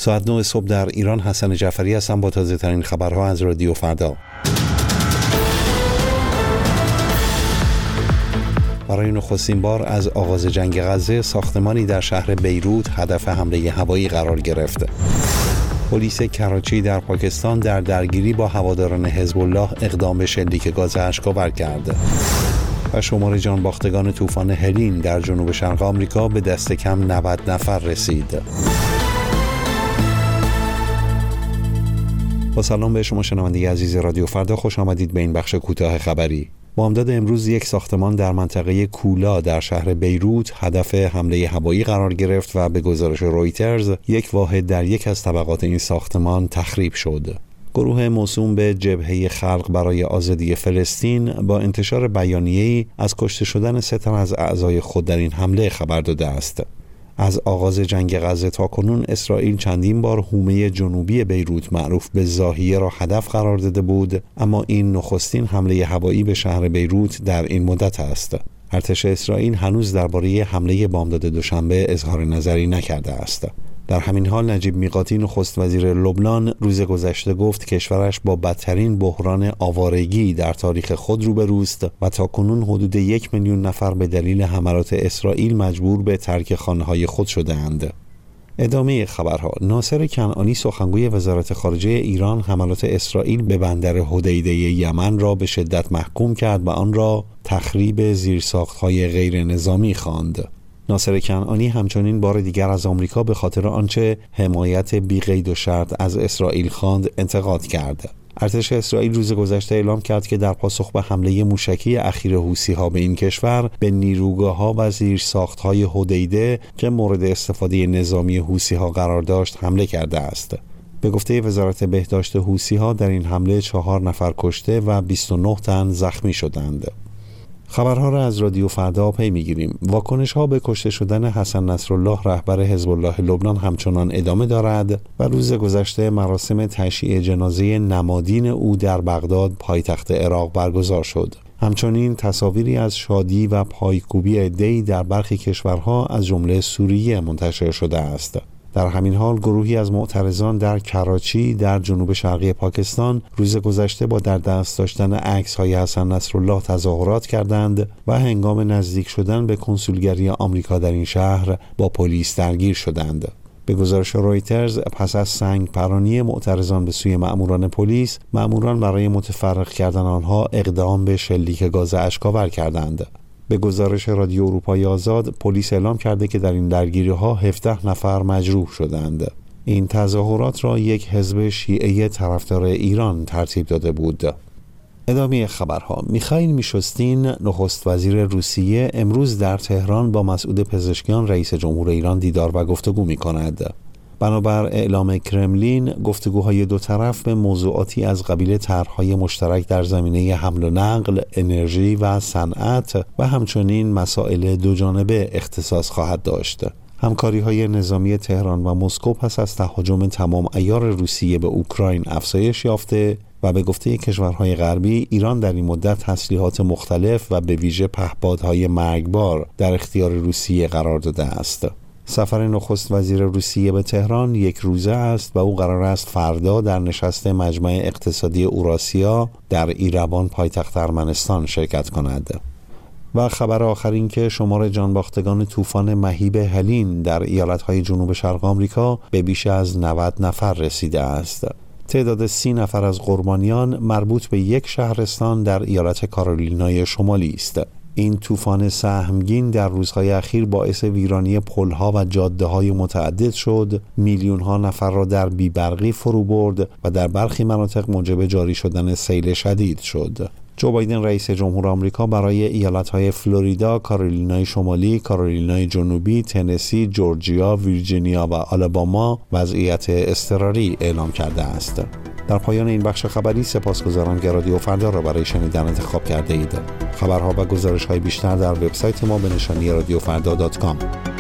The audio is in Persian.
ساعت 9 صبح در ایران. حسن جعفری هستم با تازه ترین خبرها از رادیو فردا. برای نخستین بار از آغاز جنگ غزه ساختمانی در شهر بیروت هدف حمله هوایی قرار گرفت. پلیس کراچی در پاکستان در درگیری با هواداران حزب الله اقدام به شلیک گاز اشک‌آور کرد. و شمار جانباختگان طوفان هلین در جنوب شرق آمریکا به دست کم 90 نفر رسید. با سلام به شما شنونده عزیز رادیو فردا، خوش آمدید به این بخش کوتاه خبری. بامداد امروز یک ساختمان در منطقه کولا در شهر بیروت هدف حمله هوایی قرار گرفت و به گزارش رویترز یک واحد در یک از طبقات این ساختمان تخریب شد. گروه موسوم به جبهه خلق برای آزادی فلسطین با انتشار بیانیه‌ای از کشته شدن 3 تن از اعضای خود در این حمله خبر داده است. از آغاز جنگ غزه تا کنون اسرائیل چندین بار حومه جنوبی بیروت معروف به زاهیه را هدف قرار داده بود، اما این نخستین حمله هوایی به شهر بیروت در این مدت است. ارتش اسرائیل هنوز درباره حمله بامداد دوشنبه اظهار نظری نکرده است. در همین حال نجیب میقاتی نخست وزیر لبنان روز گذشته گفت کشورش با بدترین بحران آوارگی در تاریخ خود روبروست و تاکنون حدود 1 میلیون نفر به دلیل حملات اسرائیل مجبور به ترک خانه‌های خود شده‌اند. ادامه خبرها. ناصر کنعانی سخنگوی وزارت خارجه ایران حملات اسرائیل به بندر حدیده یمن را به شدت محکوم کرد و آن را تخریب زیرساخت‌های غیر نظامی خواند. ناصر کنعانی همچنین بار دیگر از آمریکا به خاطر آنچه حمایت بی قید و شرط از اسرائیل خواند انتقاد کرد. ارتش اسرائیل روز گذشته اعلام کرد که در پاسخ به حمله موشکی اخیر حوثی‌ها به این کشور به نیروگاه‌ها و زیرساخت‌های حدیده که مورد استفاده نظامی حوثی‌ها قرار داشت حمله کرده است. به گفته وزارت بهداشت حوثی‌ها در این حمله 4 نفر کشته و 29 تن زخمی شدند. خبرها را از رادیو فردا پی می‌گیریم. واکنش‌ها به کشته شدن حسن نصرالله رهبر حزب الله لبنان همچنان ادامه دارد و روز گذشته مراسم تشییع جنازه نمادین او در بغداد پایتخت عراق برگزار شد. همچنین تصاویری از شادی و پایکوبی عده‌ای در برخی کشورها از جمله سوریه منتشر شده است. در همین حال گروهی از معترضان در کراچی در جنوب شرقی پاکستان روز گذشته با در دست داشتن عکس‌های حسن نصرالله تظاهرات کردند و هنگام نزدیک شدن به کنسولگری آمریکا در این شهر با پلیس درگیر شدند. به گزارش رویترز پس از سنگ پرانی معترضان به سوی مأموران پلیس، مأموران برای متفرق کردن آنها اقدام به شلیک گاز اشک‌آور کردند. به گزارش رادیو اروپای آزاد، پلیس اعلام کرده که در این درگیری‌ها 17 نفر مجروح شدند. این تظاهرات را یک حزب شیعه طرفدار ایران ترتیب داده بود. ادامه خبرها. میخائیل میشوستین نخست وزیر روسیه امروز در تهران با مسعود پزشکیان رئیس جمهور ایران دیدار و گفتگو می‌کند. بنابر اعلام کرملین، گفتگوهای دو طرف به موضوعاتی از قبیل طرح‌های مشترک در زمینه حمل و نقل، انرژی و صنعت و همچنین مسائل دوجانبه اختصاص خواهد داشت. همکاری‌های نظامی تهران و مسکو پس از تهاجم تمام عیار روسیه به اوکراین افزایش یافته و به گفته کشورهای غربی، ایران در این مدت تسلیحات مختلف و به ویژه پهپادهای مرگبار در اختیار روسیه قرار داده است. سفر نخست وزیر روسیه به تهران 1 روزه است و او قرار است فردا در نشست مجمع اقتصادی اوراسیا در ایروان پایتخت ارمنستان شرکت کند. و خبر آخر این که شمار جانباختگان طوفان مهیب هلین در ایالت‌های جنوب شرق آمریکا به بیش از 90 نفر رسیده است. تعداد 30 نفر از قربانیان مربوط به یک شهرستان در ایالت کارولینای شمالی است. این طوفان سهمگین در روزهای اخیر باعث ویرانی پل‌ها و جاده‌های متعدد شد، میلیون‌ها نفر را در بی‌برقی فرو برد و در برخی مناطق موجب جاری شدن سیل شدید شد. جو بایدن رئیس جمهور آمریکا برای ایالت‌های فلوریدا، کارولینای شمالی، کارولینای جنوبی، تنسی، جورجیا، ویرجینیا و آلاباما وضعیت اضطراری اعلام کرده است. در پایان این بخش خبری سپاسگزارم که رادیو فردا را برای شنیدن انتخاب کرده اید. خبرها و گزارش‌های بیشتر در وبسایت ما به نشانی radiofrda.com.